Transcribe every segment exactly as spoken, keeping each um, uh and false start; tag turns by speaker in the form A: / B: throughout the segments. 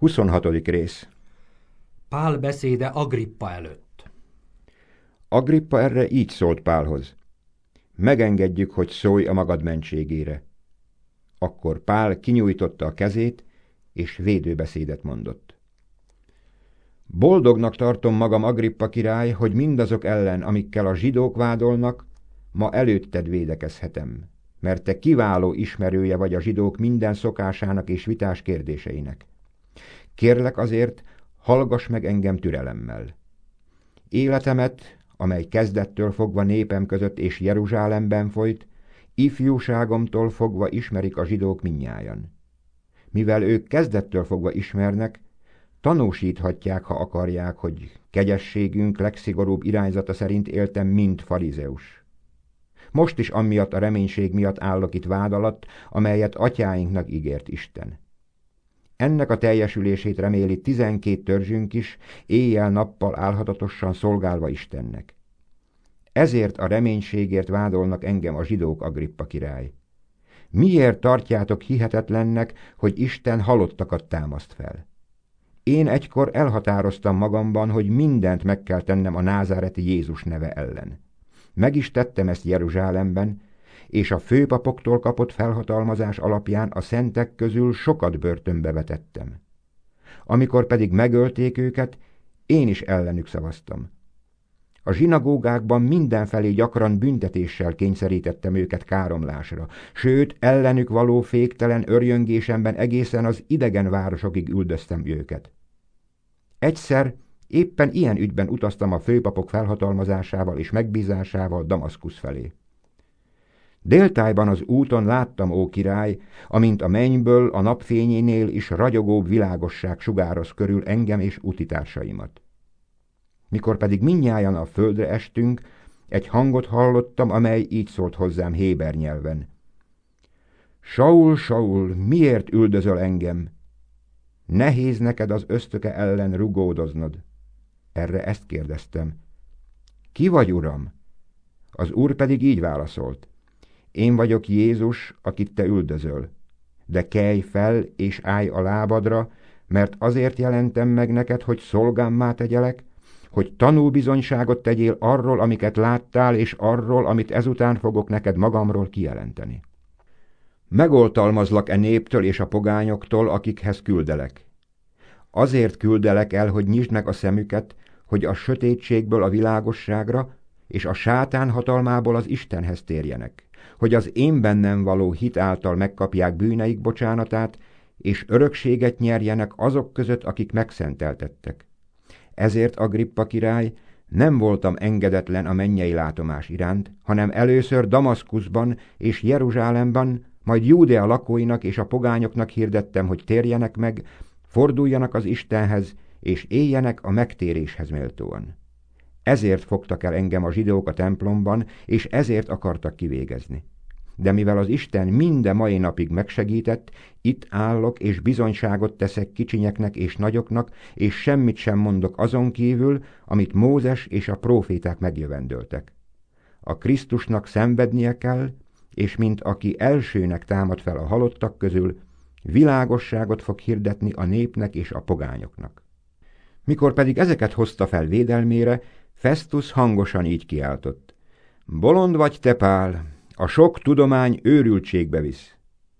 A: huszonhatodik rész.
B: Pál beszéde Agrippa előtt.
A: Agrippa erre így szólt Pálhoz: megengedjük, hogy szólj a magad mentségére. Akkor Pál kinyújtotta a kezét, és védőbeszédet mondott. Boldognak tartom magam, Agrippa király, hogy mindazok ellen, amikkel a zsidók vádolnak, ma előtted védekezhetem, mert te kiváló ismerője vagy a zsidók minden szokásának és vitás kérdéseinek. Kérlek azért, hallgass meg engem türelemmel. Életemet, amely kezdettől fogva népem között és Jeruzsálemben folyt, ifjúságomtól fogva ismerik a zsidók mindnyájan. Mivel ők kezdettől fogva ismernek, tanúsíthatják, ha akarják, hogy kegyességünk legszigorúbb irányzata szerint éltem, mint farizeus. Most is amiatt a reménység miatt állok itt vád alatt, amelyet atyáinknak ígért Isten. Ennek a teljesülését reméli tizenkét törzsünk is, éjjel-nappal álhatatosan szolgálva Istennek. Ezért a reménységért vádolnak engem a zsidók, Agrippa király. Miért tartjátok hihetetlennek, hogy Isten halottakat támaszt fel? Én egykor elhatároztam magamban, hogy mindent meg kell tennem a názáreti Jézus neve ellen. Meg is tettem ezt Jeruzsálemben, és a főpapoktól kapott felhatalmazás alapján a szentek közül sokat börtönbe vetettem. Amikor pedig megölték őket, én is ellenük szavaztam. A zsinagógákban mindenfelé gyakran büntetéssel kényszerítettem őket káromlásra, sőt, ellenük való féktelen örjöngésemben egészen az idegen városokig üldöztem őket. Egyszer éppen ilyen ügyben utaztam a főpapok felhatalmazásával és megbízásával Damaszkusz felé. Déltájban az úton láttam, ó király, amint a mennyből a napfényénél is ragyogóbb világosság sugároz körül engem és utitársaimat. Mikor pedig mindnyájan a földre estünk, egy hangot hallottam, amely így szólt hozzám héber nyelven. Saul, Saul, miért üldözöl engem? Nehéz neked az ösztöke ellen rugódoznod. Erre ezt kérdeztem. Ki vagy, uram? Az úr pedig így válaszolt. Én vagyok Jézus, akit te üldözöl. De kelj fel és állj a lábadra, mert azért jelentem meg neked, hogy szolgámmá tegyelek, hogy tanúbizonyságot tegyél arról, amiket láttál, és arról, amit ezután fogok neked magamról kijelenteni. Megoltalmazlak e néptől és a pogányoktól, akikhez küldelek. Azért küldelek el, hogy nyisd meg a szemüket, hogy a sötétségből a világosságra, és a sátán hatalmából az Istenhez térjenek, hogy az én bennem való hit által megkapják bűneik bocsánatát, és örökséget nyerjenek azok között, akik megszenteltettek. Ezért, Agrippa király, nem voltam engedetlen a mennyei látomás iránt, hanem először Damaszkuszban és Jeruzsálemben, majd Júdea lakóinak és a pogányoknak hirdettem, hogy térjenek meg, forduljanak az Istenhez, és éljenek a megtéréshez méltóan. Ezért fogtak el engem a zsidók a templomban, és ezért akartak kivégezni. De mivel az Isten minden mai napig megsegített, itt állok, és bizonyságot teszek kicsinyeknek és nagyoknak, és semmit sem mondok azon kívül, amit Mózes és a próféták megjövendöltek. A Krisztusnak szenvednie kell, és mint aki elsőnek támad fel a halottak közül, világosságot fog hirdetni a népnek és a pogányoknak. Mikor pedig ezeket hozta fel védelmére, Festus hangosan így kiáltott. Bolond vagy te, Pál, a sok tudomány őrültségbe visz.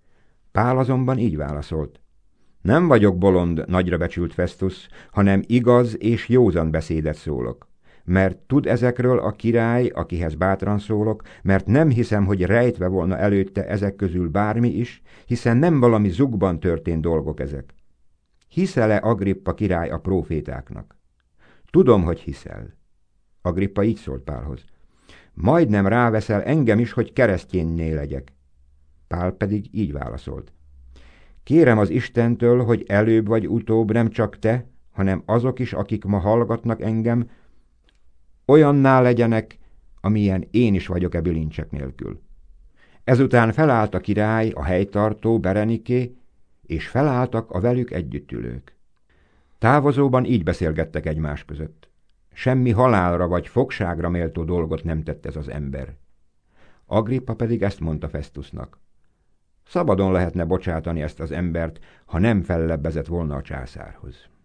A: Pál azonban így válaszolt. Nem vagyok bolond, nagyra becsült Festus, hanem igaz és józan beszédet szólok. Mert tud ezekről a király, akihez bátran szólok, mert nem hiszem, hogy rejtve volna előtte ezek közül bármi is, hiszen nem valami zugban történt dolgok ezek. Hiszel-e, Agrippa király, a prófétáknak? Tudom, hogy hiszel. Agrippa így szólt Pálhoz. Majdnem ráveszel engem is, hogy keresztjénné legyek. Pál pedig így válaszolt. Kérem az Istentől, hogy előbb vagy utóbb nem csak te, hanem azok is, akik ma hallgatnak engem, olyanná legyenek, amilyen én is vagyok e bilincsek nélkül. Ezután felállt a király, a helytartó, Bereniké, és felálltak a velük együttülők. Távozóban így beszélgettek egymás között. Semmi halálra vagy fogságra méltó dolgot nem tett ez az ember. Agrippa pedig ezt mondta Festusnak. Szabadon lehetne bocsátani ezt az embert, ha nem fellebbezett volna a császárhoz.